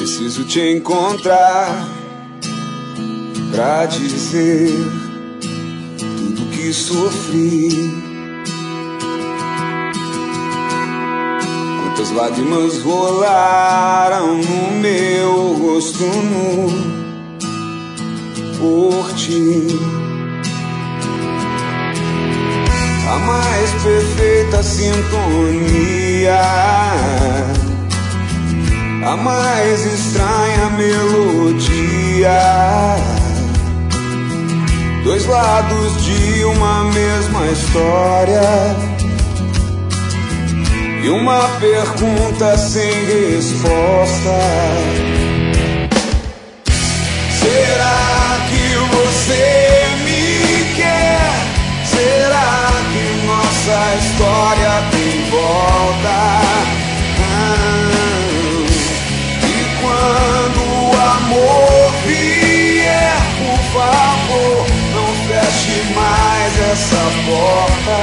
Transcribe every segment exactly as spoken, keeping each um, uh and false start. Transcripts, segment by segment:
Preciso te encontrar pra dizer tudo que sofri. Quantas lágrimas rolaram no meu rosto nu por ti. A mais perfeita sintonia, a mais estranha melodia, dois lados de uma mesma história e uma pergunta sem resposta. Será que você me quer? Será que nossa história tem volta? Ah, e quando o amor vier, por favor, não feche mais essa porta.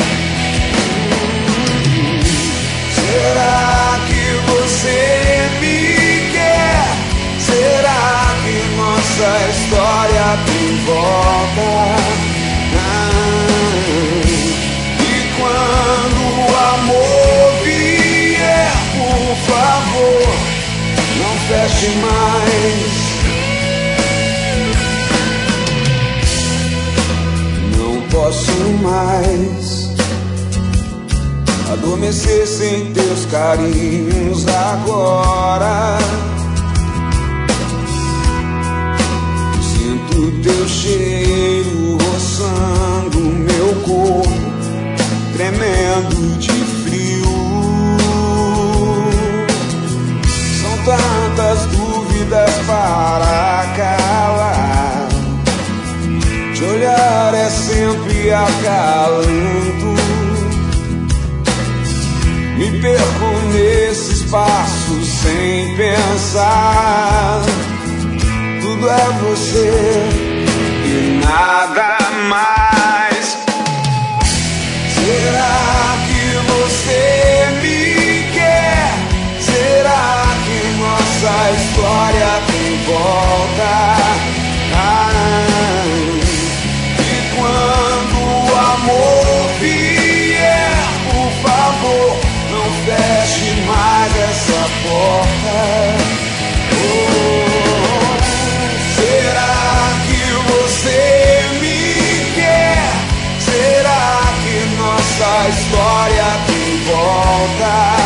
Será que você me quer? Será que nossa história tem volta? Ah, e quando o amor vier, por favor, não feche mais. Não posso mais adormecer sem teus carinhos agora. Sinto teu cheiro roçando meu corpo, tremendo de frio. São tantas dúvidas para calar, te olhar é sempre acalanto. Me perco nesse espaço sem pensar. Tudo é você e nada mais. Será que você me quer? Será que nossa história tem volta? Ah, e quando o amor vier, por favor, não feche mais essa porta. Oh, será que você me quer? Será que nossa história tem volta?